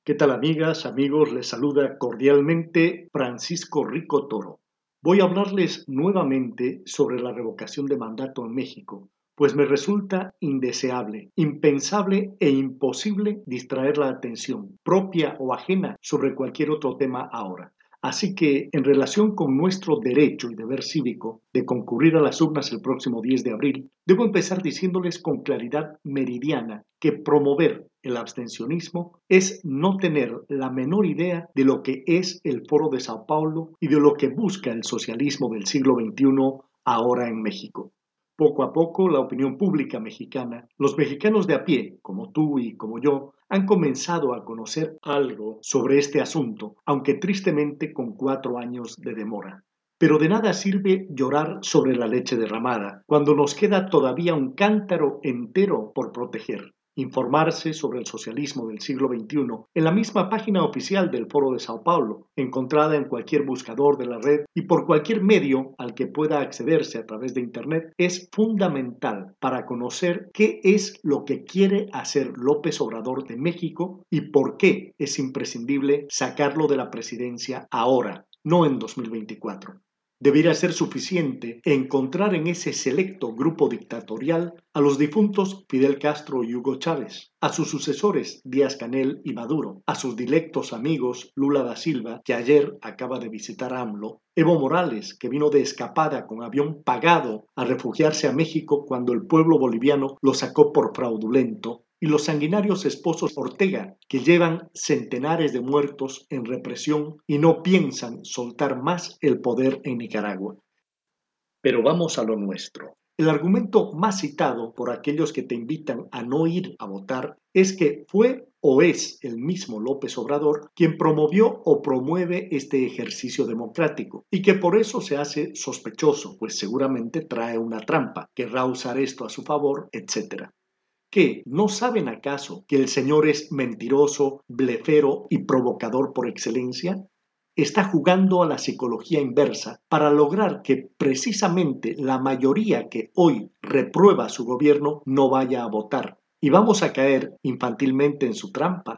¿Qué tal amigas, amigos? Les saluda cordialmente Francisco Rico Toro. Voy a hablarles nuevamente sobre la revocación de mandato en México, pues me resulta indeseable, impensable e imposible distraer la atención, propia o ajena, sobre cualquier otro tema ahora. Así que, en relación con nuestro derecho y deber cívico de concurrir a las urnas el próximo 10 de abril, debo empezar diciéndoles con claridad meridiana que promover el abstencionismo es no tener la menor idea de lo que es el Foro de Sao Paulo y de lo que busca el socialismo del siglo XXI ahora en México. Poco a poco, la opinión pública mexicana, los mexicanos de a pie, como tú y como yo, han comenzado a conocer algo sobre este asunto, aunque tristemente con 4 años de demora. Pero de nada sirve llorar sobre la leche derramada, cuando nos queda todavía un cántaro entero por proteger. Informarse sobre el socialismo del siglo XXI en la misma página oficial del Foro de Sao Paulo, encontrada en cualquier buscador de la red y por cualquier medio al que pueda accederse a través de Internet, es fundamental para conocer qué es lo que quiere hacer López Obrador de México y por qué es imprescindible sacarlo de la presidencia ahora, no en 2024. Debiera ser suficiente encontrar en ese selecto grupo dictatorial a los difuntos Fidel Castro y Hugo Chávez, a sus sucesores Díaz-Canel y Maduro, a sus directos amigos Lula da Silva, que ayer acaba de visitar a AMLO, Evo Morales, que vino de escapada con avión pagado a refugiarse a México cuando el pueblo boliviano lo sacó por fraudulento, y los sanguinarios esposos Ortega, que llevan centenares de muertos en represión y no piensan soltar más el poder en Nicaragua. Pero vamos a lo nuestro. El argumento más citado por aquellos que te invitan a no ir a votar es que fue o es el mismo López Obrador quien promovió o promueve este ejercicio democrático y que por eso se hace sospechoso, pues seguramente trae una trampa, querrá usar esto a su favor, etc. ¿Qué? ¿No saben acaso que el señor es mentiroso, blefero y provocador por excelencia? Está jugando a la psicología inversa para lograr que precisamente la mayoría que hoy reprueba su gobierno no vaya a votar. Y vamos a caer infantilmente en su trampa.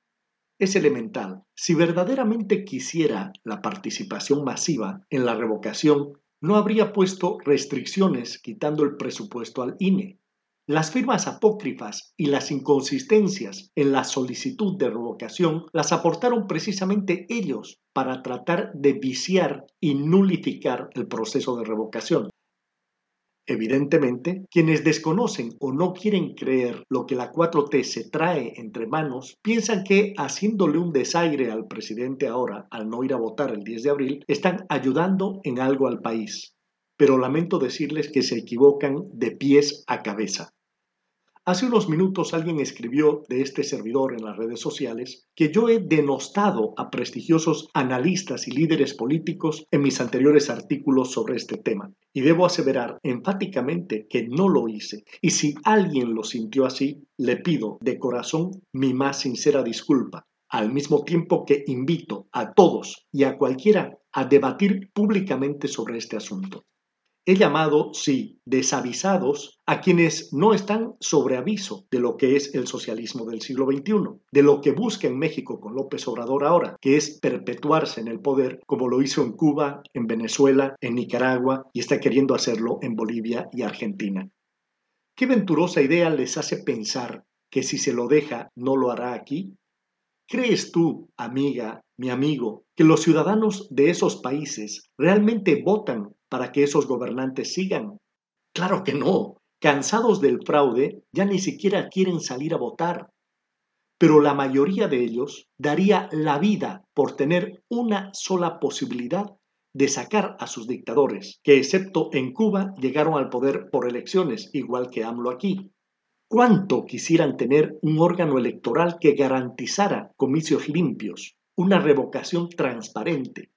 Es elemental. Si verdaderamente quisiera la participación masiva en la revocación, no habría puesto restricciones quitando el presupuesto al INE. Las firmas apócrifas y las inconsistencias en la solicitud de revocación las aportaron precisamente ellos para tratar de viciar y nulificar el proceso de revocación. Evidentemente, quienes desconocen o no quieren creer lo que la 4T se trae entre manos, piensan que haciéndole un desaire al presidente ahora, al no ir a votar el 10 de abril, están ayudando en algo al país. Pero lamento decirles que se equivocan de pies a cabeza. Hace unos minutos alguien escribió de este servidor en las redes sociales que yo he denostado a prestigiosos analistas y líderes políticos en mis anteriores artículos sobre este tema. Y debo aseverar enfáticamente que no lo hice. Y si alguien lo sintió así, le pido de corazón mi más sincera disculpa, al mismo tiempo que invito a todos y a cualquiera a debatir públicamente sobre este asunto. He llamado, sí, desavisados a quienes no están sobre aviso de lo que es el socialismo del siglo XXI, de lo que busca en México con López Obrador ahora, que es perpetuarse en el poder como lo hizo en Cuba, en Venezuela, en Nicaragua y está queriendo hacerlo en Bolivia y Argentina. ¿Qué venturosa idea les hace pensar que si se lo deja no lo hará aquí? ¿Crees tú, amiga, mi amigo, que los ciudadanos de esos países realmente votan para que esos gobernantes sigan? Claro que no. Cansados del fraude, ya ni siquiera quieren salir a votar. Pero la mayoría de ellos daría la vida por tener una sola posibilidad de sacar a sus dictadores, que excepto en Cuba llegaron al poder por elecciones, igual que AMLO aquí. ¿Cuánto quisieran tener un órgano electoral que garantizara comicios limpios, una revocación transparente?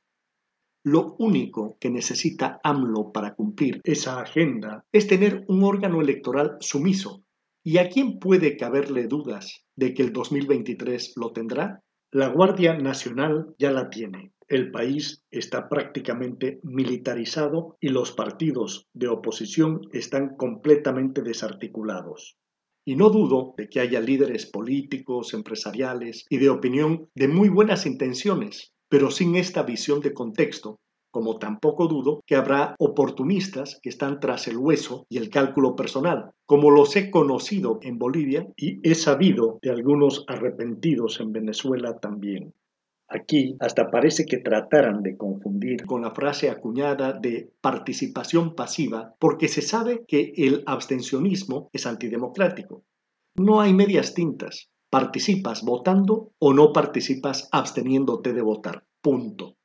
Lo único que necesita AMLO para cumplir esa agenda es tener un órgano electoral sumiso. ¿Y a quién puede caberle dudas de que el 2023 lo tendrá? La Guardia Nacional ya la tiene. El país está prácticamente militarizado y los partidos de oposición están completamente desarticulados. Y no dudo de que haya líderes políticos, empresariales y de opinión de muy buenas intenciones, pero sin esta visión de contexto, como tampoco dudo que habrá oportunistas que están tras el hueso y el cálculo personal, como los he conocido en Bolivia y he sabido de algunos arrepentidos en Venezuela también. Aquí hasta parece que trataran de confundir con la frase acuñada de participación pasiva porque se sabe que el abstencionismo es antidemocrático. No hay medias tintas. Participas votando o no participas absteniéndote de votar. Punto.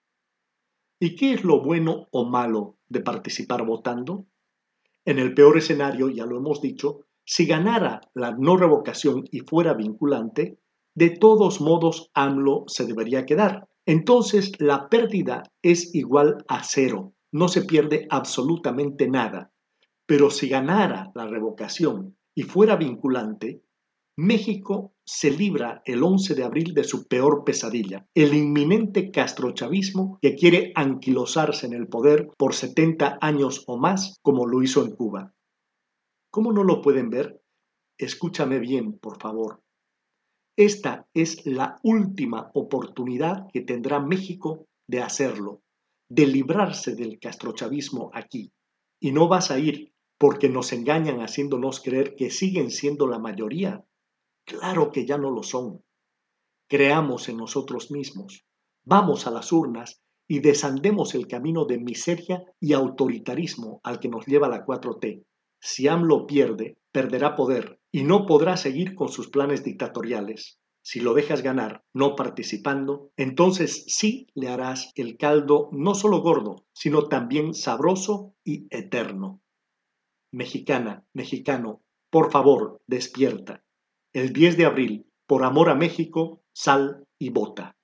¿Y qué es lo bueno o malo de participar votando? En el peor escenario, ya lo hemos dicho, si ganara la no revocación y fuera vinculante, de todos modos AMLO se debería quedar. Entonces la pérdida es igual a cero, no se pierde absolutamente nada. Pero si ganara la revocación y fuera vinculante, México se libra el 11 de abril de su peor pesadilla, el inminente castrochavismo que quiere anquilosarse en el poder por 70 años o más, como lo hizo en Cuba. ¿Cómo no lo pueden ver? Escúchame bien, por favor. Esta es la última oportunidad que tendrá México de hacerlo, de librarse del castrochavismo aquí. Y no vas a ir porque nos engañan haciéndonos creer que siguen siendo la mayoría. Claro que ya no lo son. Creamos en nosotros mismos. Vamos a las urnas y desandemos el camino de miseria y autoritarismo al que nos lleva la 4T. Si AMLO pierde, perderá poder y no podrá seguir con sus planes dictatoriales. Si lo dejas ganar no participando, entonces sí le harás el caldo no solo gordo, sino también sabroso y eterno. Mexicana, mexicano, por favor, despierta. El 10 de abril, por amor a México, sal y vota.